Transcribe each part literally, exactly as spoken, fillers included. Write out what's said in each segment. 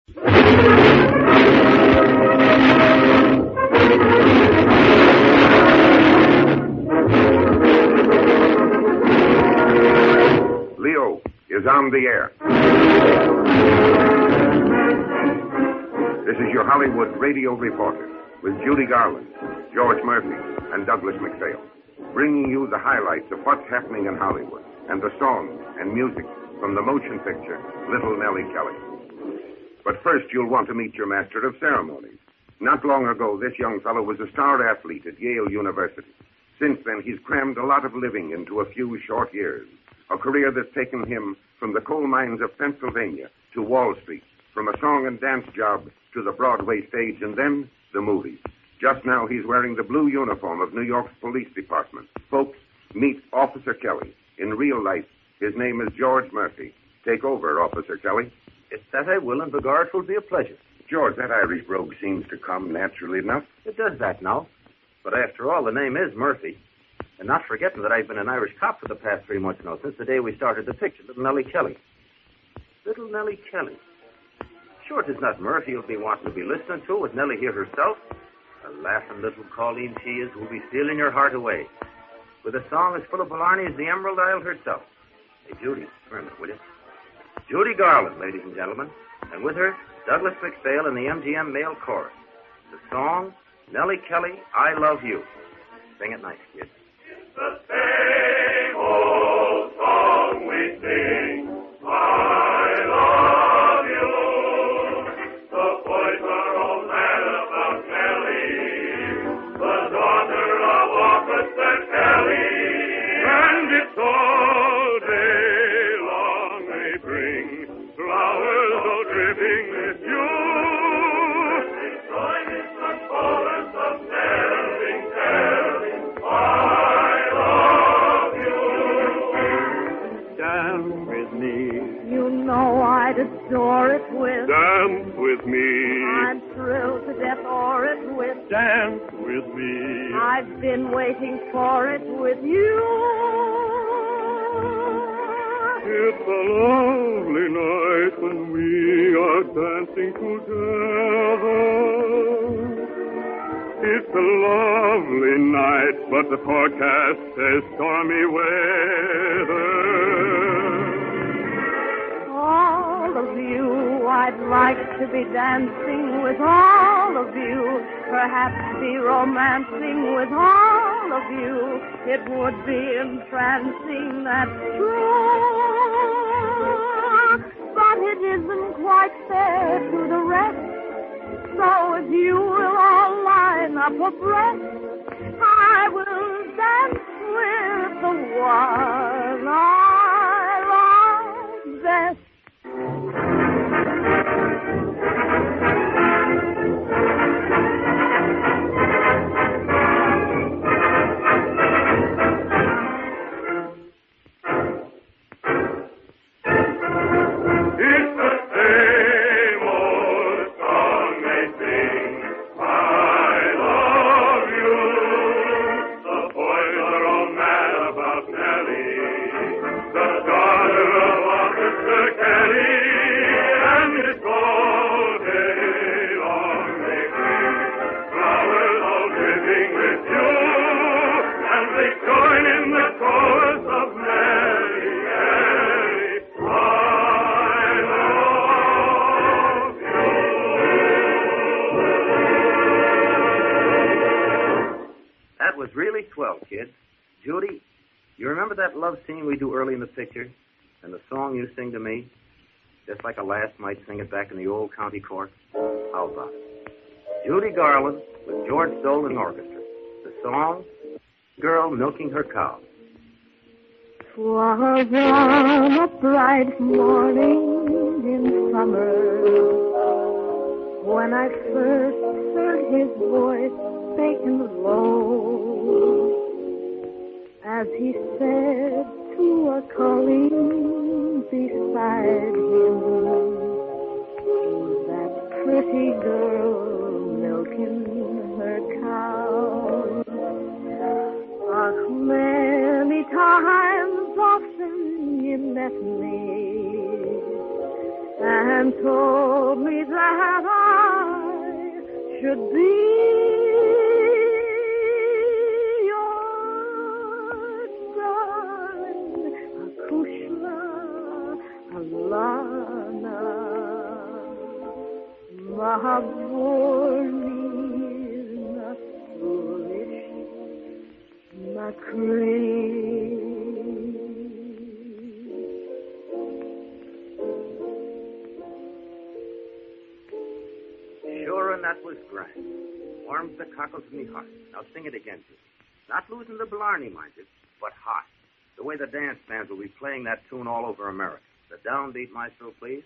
Leo is on the air. This is your Hollywood radio reporter with Judy Garland, George Murphy, and Douglas MacPhail, bringing you the highlights of what's happening in Hollywood and the songs and music from the motion picture Little Nellie Kelly. But first, you'll want to meet your master of ceremonies. Not long ago, this young fellow was a star athlete at Yale University. Since then, he's crammed a lot of living into a few short years, a career that's taken him from the coal mines of Pennsylvania to Wall Street, from a song and dance job to the Broadway stage, and then the movies. Just now, he's wearing the blue uniform of New York's police department. Folks, meet Officer Kelly. In real life, his name is George Murphy. Take over, Officer Kelly. If that I will, and begard, 'twill be a pleasure. George, that Irish brogue seems to come naturally enough. It does that now. But after all, the name is Murphy. And not forgetting that I've been an Irish cop for the past three months now, since the day we started the picture, Little Nellie Kelly. Little Nellie Kelly. Sure, 'tis not Murphy you'll be wanting to be listening to, with Nellie here herself. A laughing little colleen she is, who'll be stealing your heart away, with a song as full of Blarney as the Emerald Isle herself. Hey, Judy, come here, will you? Judy Garland, ladies and gentlemen, and with her, Douglas MacPhail and the M G M Male Chorus. The song, Nellie Kelly, I Love You. Sing it nice, kid. It's the same old song we sing, I love you. The boys are all mad about Nellie, the daughter of Officer Kelly, and it's all day long they bring flowers all dripping with you. They join in the chorus of telling, telling, I love you. Dance with me. You know I'd adore it with. Dance with me. I'm thrilled to death o'er it with. Dance with me. I've been waiting for it with you. It's a lovely night when we are dancing together. It's a lovely night, but the forecast says stormy weather. All of you, I'd like to be dancing with all of you. Perhaps be romancing with all of you. It would be entrancing, that's true. But it isn't quite fair to the rest. So if you will all line up abreast, I will dance with the one I love best. Judy, you remember that love scene we do early in the picture? And the song you sing to me? Just like a lass might sing it back in the old county court? How about it? Judy Garland with George Dolan Orchestra. The song, Girl Milking Her Cow. 'Twas on a bright morning in summer when I first heard his voice speaking low, as he said to a colleen beside him, that pretty girl milking her cow. Ach, many times often you met me, and told me that I should be your darling Akushla Alana Mahaburni Foolish Macree. Sure, and that was grand. Warms the cockles in me heart. Now sing it again, too. Not losing the Blarney, mind you, but hot. The way the dance bands will be playing that tune all over America. The downbeat, maestro, please.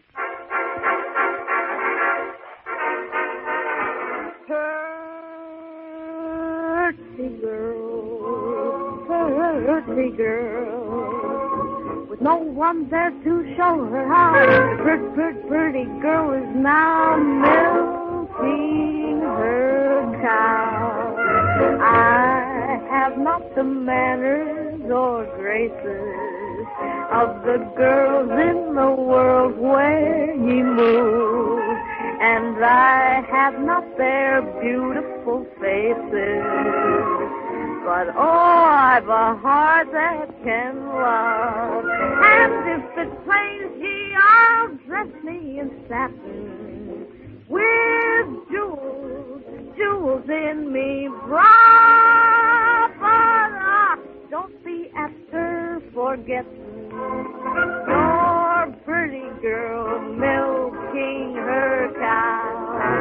Pretty girl, pretty girl, with no one there to show her how. The pretty, pretty, pretty girl is now milking her cow. I have not the manners or graces of the girls in the world where ye move, and I have not their beautiful faces, but oh, I've a heart that can love. And if it please ye, I'll dress me in satin with jewels, jewels in me bra. But ah, don't be after forgetting your pretty girl milking her cow.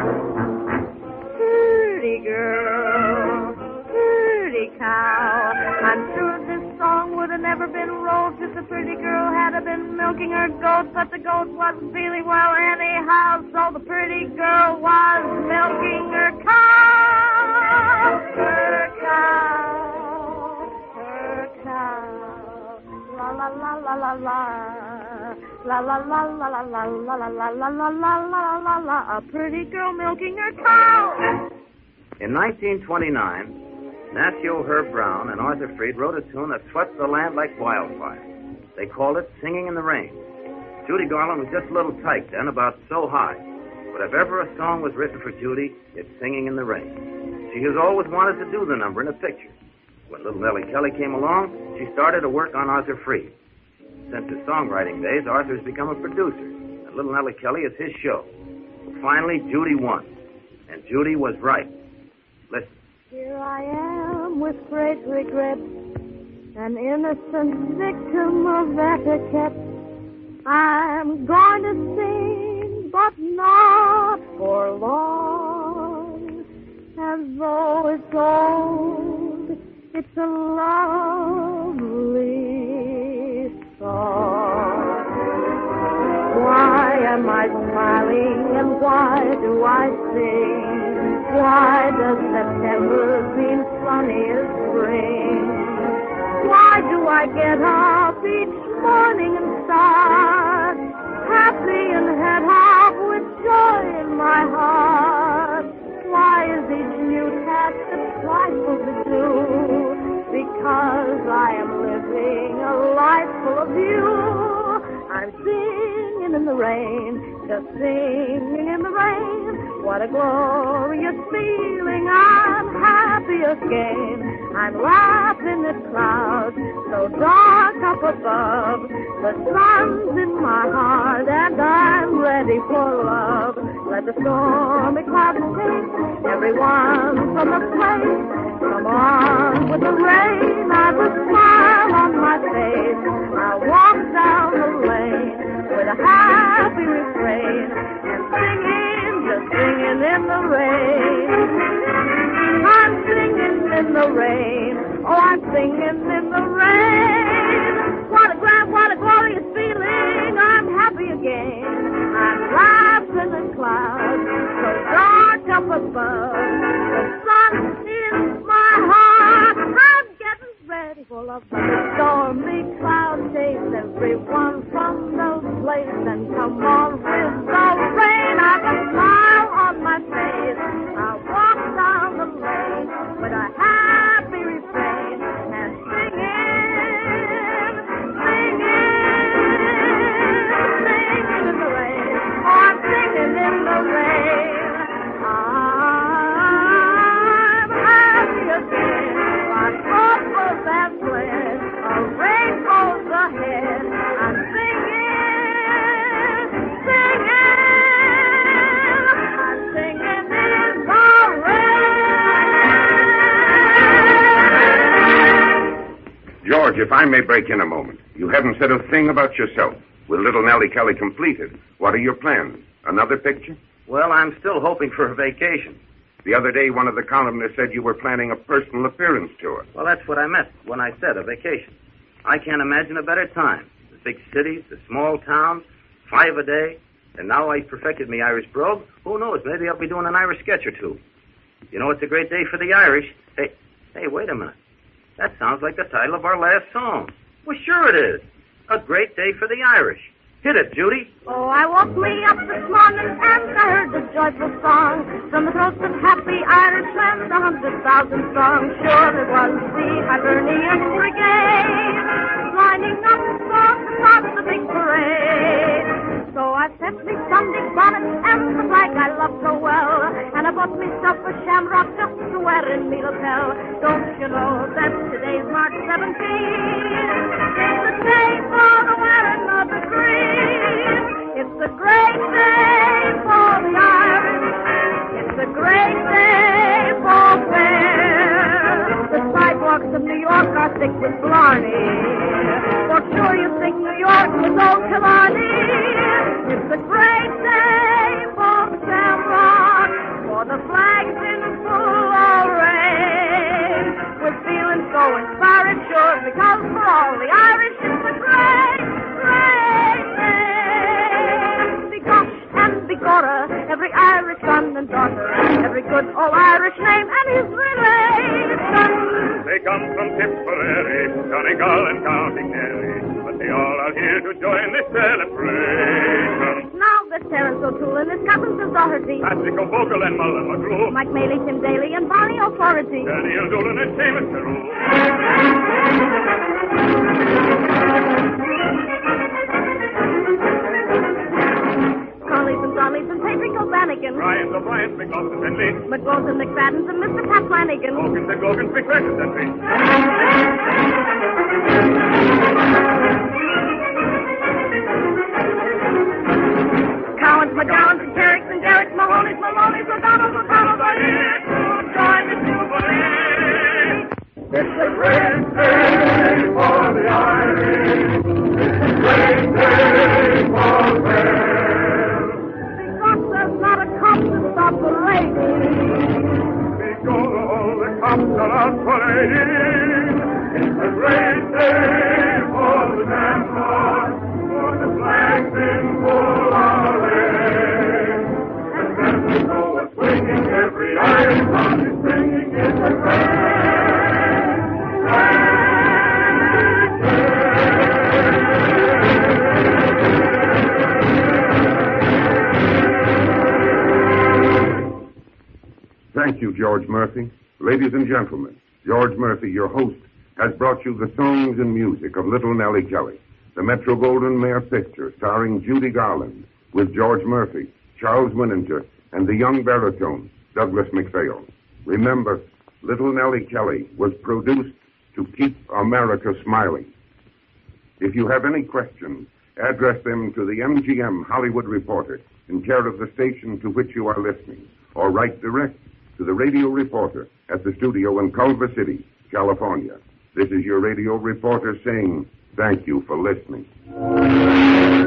Pretty girl, pretty cow. I'm sure this song would have never been wrote if the pretty girl had have been milking her goat, but the goat wasn't feeling well anyhow, so the pretty girl was milking her cow. Her cow, her cow. La la la la la la. La la la la la la la la la la la la la la la. A pretty girl milking her cow. In nineteen twenty-nine, Nacio Herb Brown and Arthur Freed wrote a tune that swept the land like wildfire. They called it Singing in the Rain. Judy Garland was just a little tight then, about so high. But if ever a song was written for Judy, it's Singing in the Rain. She has always wanted to do the number in a picture. When little Nellie Kelly came along, she started to work on Arthur Freed. Since his songwriting days, Arthur's become a producer, and little Nellie Kelly is his show. But finally, Judy won. And Judy was right. Listen. Here I am with great regret, an innocent victim of etiquette. I'm going to sing, but not for long. As though it's old, it's a lovely song. Why am I smiling and why do I sing? Why does September seem sunny as spring? Why do I get up each morning and start happy and head off with joy in my heart? Why is each new task a trifle to do? Because I am living a life full of you. I'm singing in the rain, just singing in the rain. What a glorious feeling, I'm happy again. I'm laughing at clouds so dark up above. The sun's in my heart and I'm ready for love. Let the stormy clouds take everyone from the place. Come on with the rain, I've a smile on my face. I'll walk down the lane with a happy refrain and singing, just singing in the rain. I'm singing in the rain. Oh, I'm singing in the rain. What a grand, what a glorious feeling. I'm happy again. I'm laughing at clouds so dark up above. The sun in my heart. I'm getting ready for love. The stormy clouds chase everyone from those places and come on with the rain. I've a smile on my face. I'll walk down the lane with a happy refrain and singing if I may break in a moment. You haven't said a thing about yourself. With Little Nellie Kelly completed, what are your plans? Another picture? Well, I'm still hoping for a vacation. The other day, one of the columnists said you were planning a personal appearance tour. Well, that's what I meant when I said a vacation. I can't imagine a better time. The big cities, the small towns, five a day, and now I perfected me Irish brogue. Who knows? Maybe I'll be doing an Irish sketch or two. You know, it's a great day for the Irish. Hey, hey, wait a minute. That sounds like the title of our last song. Well, sure it is. A great day for the Irish. Hit it, Judy. Oh, I woke me up this morning and I heard a joyful song from the throats of happy Irishmen, a hundred thousand strong. Sure, it was the Hibernian Brigade lining up for the big parade. So I set me Sunday bonnet and the flag I love so well, and I bought myself a shamrock just to wear in me lapel. Don't you know that today's March seventeenth? It's the day for the wearing of the green. It's a great day for the Irish. It's a great day for fair. The sidewalks of New York are thick with blarney. For sure you think New York was old Killarney. It's a great day for the shamrock, for the flag's in full array. We're feeling so inspired, sure, because for all the Irish, it's a great, great day. Begosh and begorra, every Irish son and daughter, every good old Irish name and his relation. They come from Tipperary, Donegal and County Kerry, but they all are here to join this celebration. Now there's Terence O'Toole and his cousins of Doherty, Patrick O'Bogle and Mullen McGrew, Mike Maley, Tim Daly, and Barney O'Flaherty. Daniel Doolan and Seamus Carew. Collies and Dollies and Patrick O'Bannigan, Ryan's O'Brien's, McLaughlin and Lee, McGones and McFadden's and Mister Pat Flanagan. Hawkins and Gogans, McPherson's and Lee. Cowans, McGowans, and Carricks and Garricks, Mahoney's, Maloney's, O'Donnell's, O'Donnell's, are here to join the Jubilee. It's a great day for the Irish. It's a great day for them. Because there's not a cop to stop the lady. Because all the cops are out parading. It's a great day for the landlord, for the flag's in full array. And then we go a swinging, every Irish heart is singing. It's a great, great day. Thank you, George Murphy. Ladies and gentlemen, George Murphy, your host, has brought you the songs and music of Little Nellie Kelly, the Metro-Goldwyn-Mayer picture starring Judy Garland with George Murphy, Charles Winninger, and the young baritone, Douglas MacPhail. Remember, Little Nellie Kelly was produced to keep America smiling. If you have any questions, address them to the M G M Hollywood Reporter in care of the station to which you are listening, or write direct to the radio reporter at the studio in Culver City, California. This is your radio reporter saying thank you for listening.